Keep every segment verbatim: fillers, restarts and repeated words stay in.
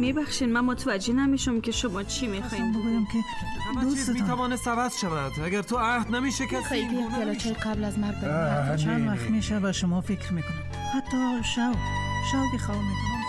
میبخشین، من متوجه نمیشم که شما چی میخواین بگویم که دوست میتوانه عوض شود اگر تو عهد نمیشه کسی خیلی پیاله‌چای قبل از مرگ بریم. چند وقت میشه و شما فکر میکنم، حتی شو شو که خواه میکنم.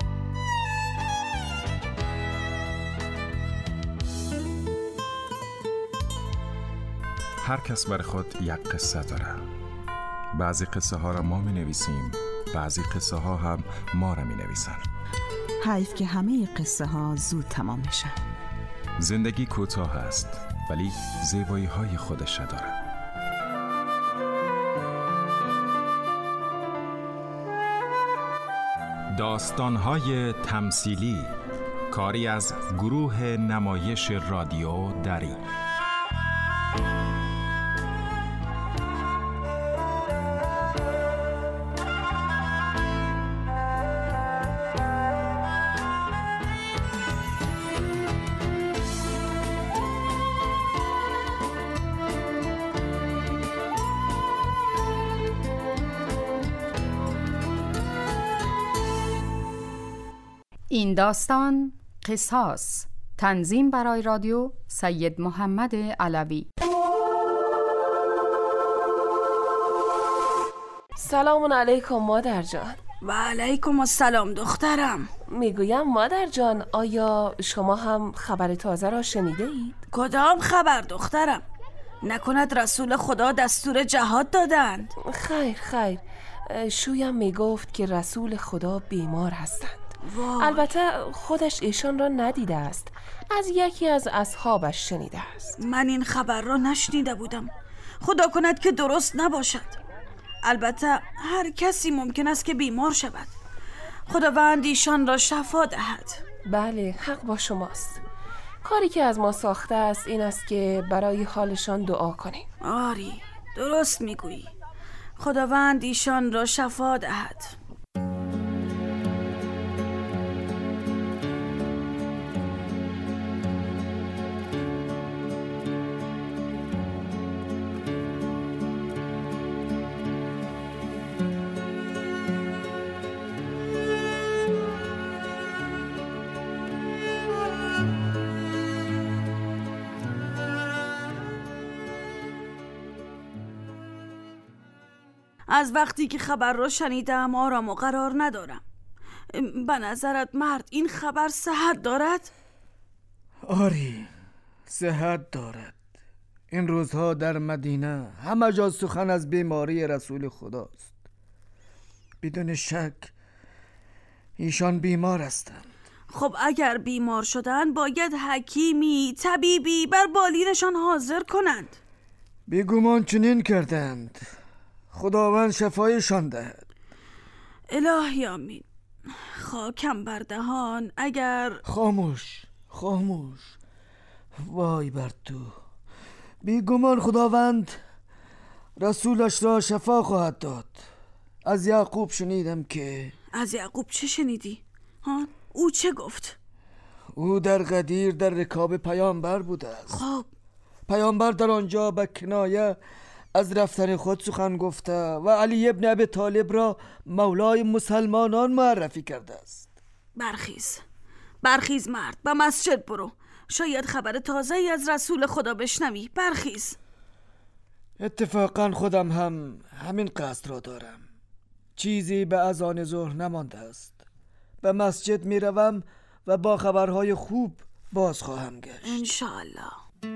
هر کس برای خود یک قصه داره. بعضی قصه ها را ما می نویسیم، بعضی قصه ها هم ما را می نویسن. حیف که همه قصه ها زود تمام میشن. زندگی کوتاه است ولی زیبایی های خودش داره. داستان های تمثیلی، کاری از گروه نمایش رادیو دری. این داستان قصاص، تنظیم برای رادیو سید محمد علوی. سلام علیکم مادر جان. و علیکم السلام دخترم. میگویم مادر جان، آیا شما هم خبر تازه را شنیده اید؟ کدام خبر دخترم؟ نکند رسول خدا دستور جهاد دادند؟ خیر خیر، شویم میگفت که رسول خدا بیمار هستند. وای. البته خودش ایشان را ندیده است، از یکی از اصحابش شنیده است. من این خبر را نشنیده بودم، خدا کند که درست نباشد. البته هر کسی ممکن است که بیمار شود، خداوند ایشان را شفا دهد. بله حق با شماست. کاری که از ما ساخته است این است که برای حالشان دعا کنیم. آری درست میگویی، خداوند ایشان را شفا دهد. از وقتی که خبر را شنیدم آرام و قرار ندارم. به نظرت مرد این خبر صحت دارد؟ آری صحت دارد. این روزها در مدینه همه جا سخن از بیماری رسول خداست. بدون شک ایشان بیمار هستند. خب اگر بیمار شدن باید حکیمی، طبیبی بر بالینشان حاضر کنند. بیگمان چنین کردند. خداوند شفایشان دهد. الهی آمین. خاکم بر دهان. اگر خاموش خاموش وای بر تو. بیگمان خداوند رسولش را شفا خواهد داد. از یعقوب شنیدم که از یعقوب چه شنیدی؟ ها؟ او چه گفت؟ او در غدیر در رکاب پیامبر بوده است. خب پیامبر در آنجا به کنایه از رفتن خود سخن گفته و علی ابن ابی طالب را مولای مسلمانان معرفی کرده است. برخیز برخیز مرد، به مسجد برو، شاید خبر تازه‌ای از رسول خدا بشنوی. برخیز. اتفاقا خودم هم همین قصد را دارم. چیزی به اذان ظهر نمانده است. به مسجد می روم و با خبرهای خوب باز خواهم گشت انشاءالله.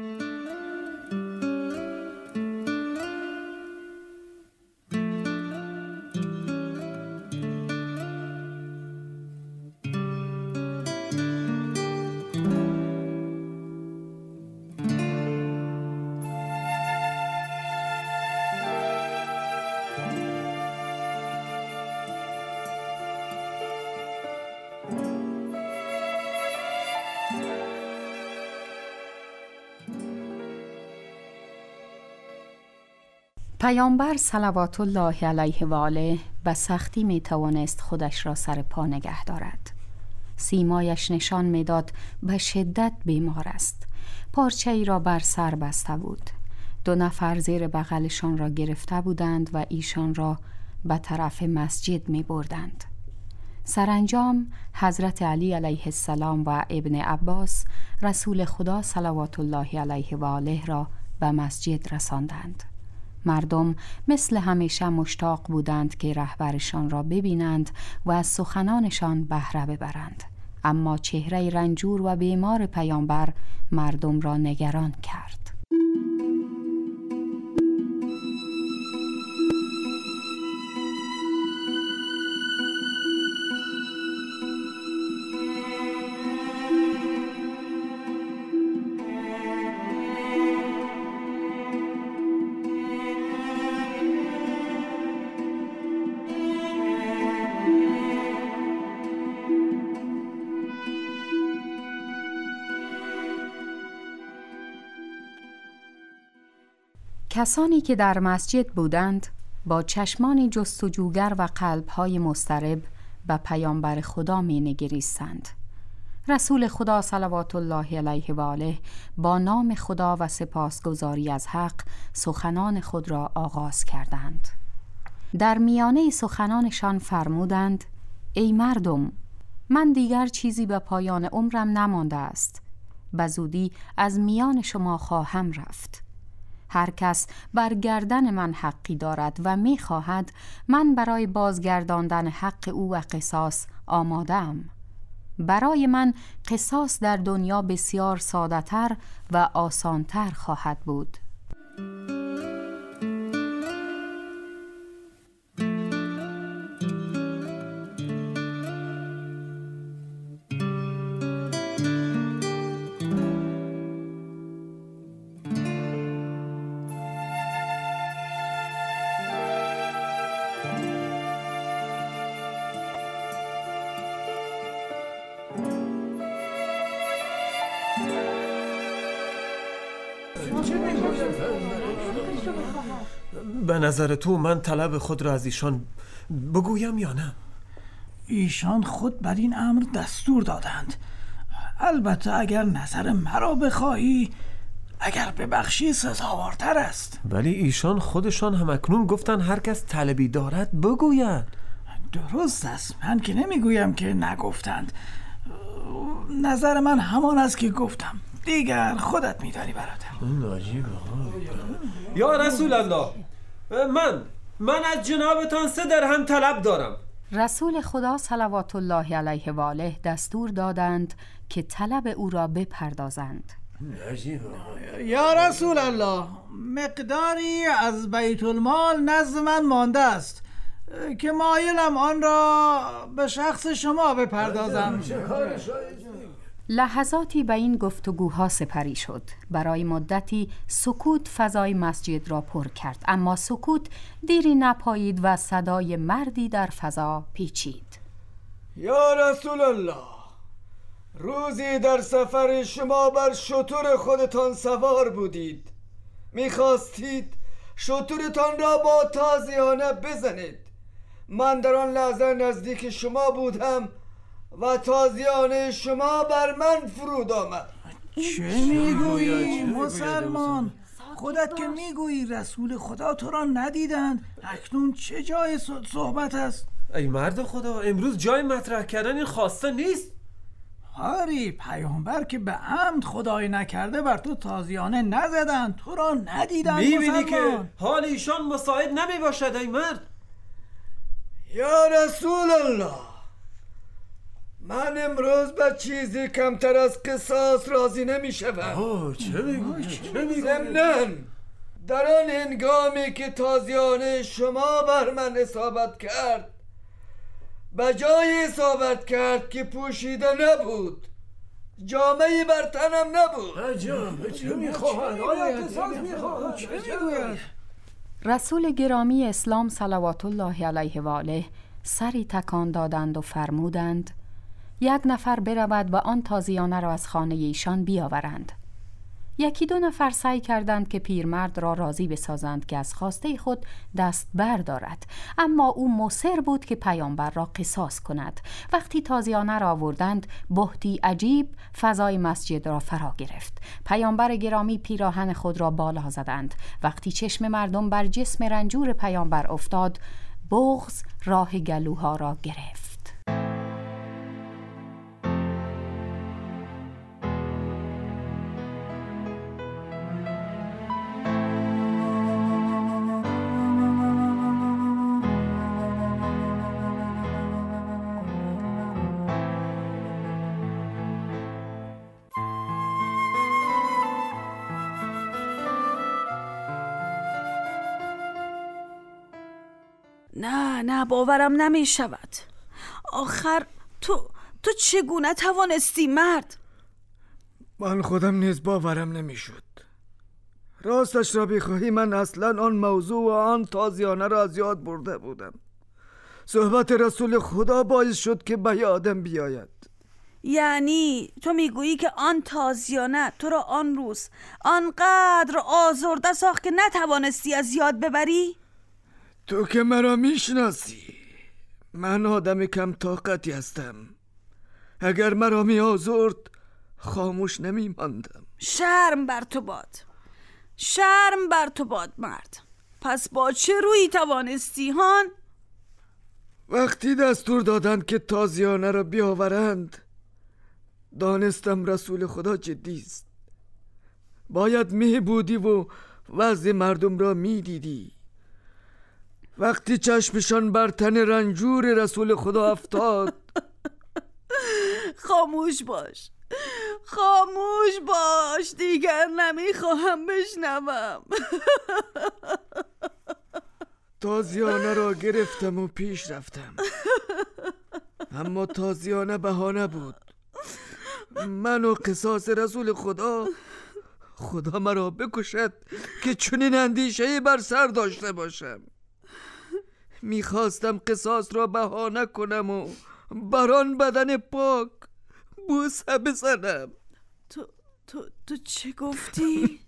پیامبر صلوات الله علیه و آله به سختی می توانست خودش را سر پا نگه دارد. سیمایش نشان می داد به شدت بیمار است. پارچه ای را بر سر بسته بود. دو نفر زیر بغلشان را گرفته بودند و ایشان را به طرف مسجد می بردند. سرانجام حضرت علی علیه السلام و ابن عباس رسول خدا صلوات الله علیه و آله را به مسجد رساندند. مردم مثل همیشه مشتاق بودند که رهبرشان را ببینند و از سخنانشان بهره ببرند، اما چهره رنجور و بیمار پیامبر مردم را نگران کرد. کسانی که در مسجد بودند با چشمانی جستجوگر و قلب‌های مضطرب به پیامبر خدا می‌نگریستند. رسول خدا صلوات الله علیه و آله با نام خدا و سپاسگزاری از حق سخنان خود را آغاز کردند. در میانه سخنانشان فرمودند: ای مردم، من دیگر چیزی به پایان عمرم نمانده است. به زودی از میان شما خواهم رفت. هر کس بر گردن من حقی دارد و می خواهد من برای بازگرداندن حق او و قصاص آماده‌ام. برای من قصاص در دنیا بسیار ساده‌تر و آسان‌تر خواهد بود. به نظر تو من طلب خود را از ایشان بگویم یا نه؟ ایشان خود بر این امر دستور دادند. البته اگر نظر مرا بخواهی، اگر ببخشی سزاوارتر است. ولی ایشان خودشان هم اکنون گفتن هر کس طلبی دارد بگوید. درست است، من که نمیگویم که نگفتند. نظر من همان است که گفتم. دیگر خودت میدانی برادر. یا رسول الله، من من از جنابتان سه درهم طلب دارم. رسول خدا صلوات الله علیه و آله دستور دادند که طلب او را بپردازند. یا رسول الله، مقداری از بیت المال نزد من مانده است که مایلم آن را به شخص شما بپردازم. لحظاتی به این گفتگوها سپری شد. برای مدتی سکوت فضای مسجد را پر کرد، اما سکوت دیری نپایید و صدای مردی در فضا پیچید. یا رسول الله، روزی در سفر شما بر شتر خودتان سوار بودید. میخواستید شترتان را با تازیانه بزنید. من در آن لحظه نزدیک شما بودم و تازیانه شما بر من فرود آمد. چه میگویی مسلمان؟ خودت که میگویی رسول خدا تو را ندیدند، اکنون چه جای صحبت است؟ ای مرد خدا، امروز جای مطرح کردن این خواسته نیست. آری، پیامبر که به عمد خدای نکرده بر تو تازیانه نزدند، تو را ندیدند. میبینی که حال ایشان مساعد نمی باشد ای مرد. یا رسول الله، من امروز به چیزی کمتر از قصاص راضی نمی شدم. چه میگویی؟ ضمناً در آن هنگامی که تازیانه شما بر من اصابت کرد، به جای اصابت کرد که پوشیده نبود، جامعی بر تنم نبود. چه میخواهد؟ آیا قصاص میخواهد؟ چه میگوید؟ رسول گرامی اسلام صلوات الله علیه و آله سری تکان دادند و فرمودند: یک نفر برود و آن تازیانه را از خانه ایشان بیاورند. یکی دو نفر سعی کردند که پیرمرد را راضی بسازند که از خواسته خود دست بردارد، اما او مصر بود که پیامبر را قصاص کند. وقتی تازیانه را آوردند، بهتی عجیب فضای مسجد را فرا گرفت. پیامبر گرامی پیراهن خود را بالا زدند. وقتی چشم مردم بر جسم رنجور پیامبر افتاد، بغض راه گلوها را گرفت. نه نه باورم نمی شود. آخر تو تو چگونه توانستی مرد؟ من خودم نیز باورم نمیشد. راستش را بخواهی من اصلا آن موضوع و آن تازیانه را از یاد برده بودم. صحبت رسول خدا باعث شد که به یادم بیاید. یعنی تو میگویی که آن تازیانه تو را آن روز آنقدر آزرده ساخت که نتوانستی از یاد ببری؟ تو که مرا میشناسی، من آدم کم طاقتی هستم. اگر مرا می آزرد خاموش نمی ماندم. شرم بر تو باد، شرم بر تو باد مرد. پس با چه رویی توانستی هان؟ وقتی دستور دادند که تازیانه را بیاورند دانستم رسول خدا جدی است. باید می بودی و وضع مردم را می دیدی. وقتی چشمشان بر تن رنجور رسول خدا افتاد. خاموش باش، خاموش باش، دیگر نمیخواهم بشنوم. تازیانه را گرفتم و پیش رفتم، اما تازیانه بهانه بود. من و قصاص رسول خدا، خدا مرا بکشد که چنین اندیشه‌ای بر سر داشته باشم. میخواستم قصاص را بهانه کنم و بران بدن پاک بوسه بزنم. تو تو تو چه گفتی؟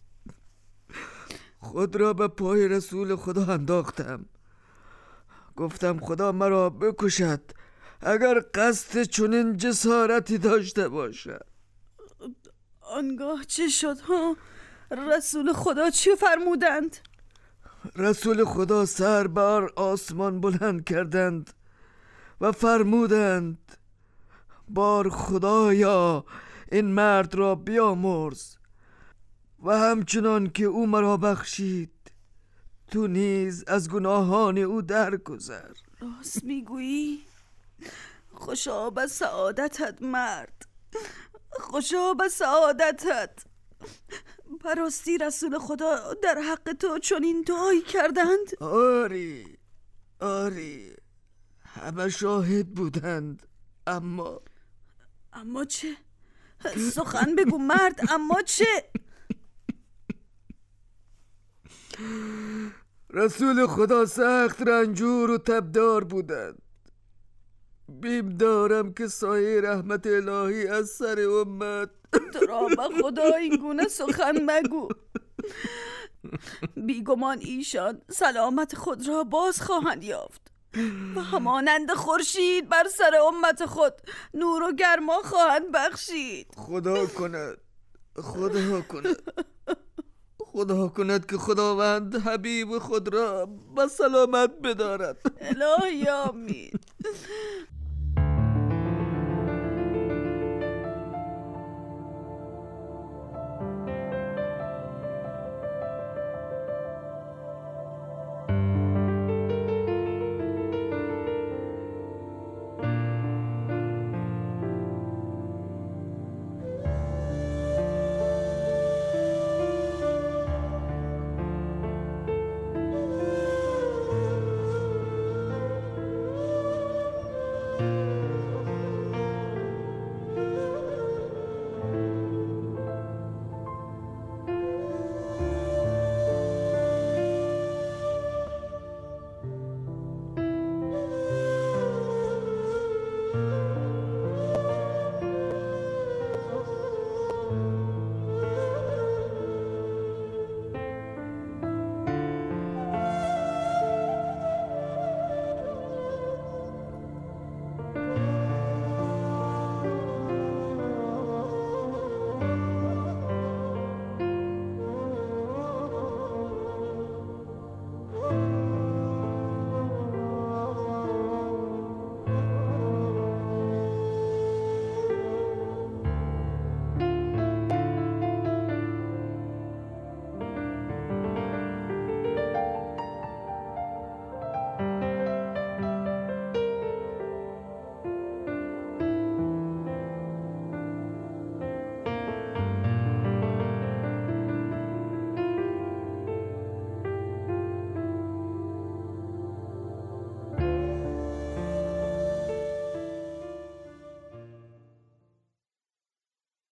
خود را به پای رسول خدا انداختم. گفتم خدا مرا بکشد اگر قصد چنین جسارتی داشته باشد. آنگاه چه شد ها؟ رسول خدا چه فرمودند؟ رسول خدا سر بر آسمان بلند کردند و فرمودند بار خدایا این مرد را بیامرز و همچنان که او مرا بخشید تو نیز از گناهان او درگذر. راست میگویی؟ خوشا به سعادتت مرد، خوشا به سعادتت. براستی رسول خدا در حق تو چنین دعایی کردند؟ آری آری، همه شاهد بودند. اما اما چه؟ سخن بگو مرد، اما چه؟ رسول خدا سخت رنجور و تبدار بودند. بیم دارم که سایه رحمت الهی از سر امت. تو را به خدا این گونه سخن مگو. بیگمان ایشان سلامت خود را باز خواهند یافت و همانند خورشید بر سر امت خود نور و گرما خواهند بخشید. خدا کند، خدا کند، خدا کند که خداوند حبیب خود را به سلامت بدارد. الهی آمین.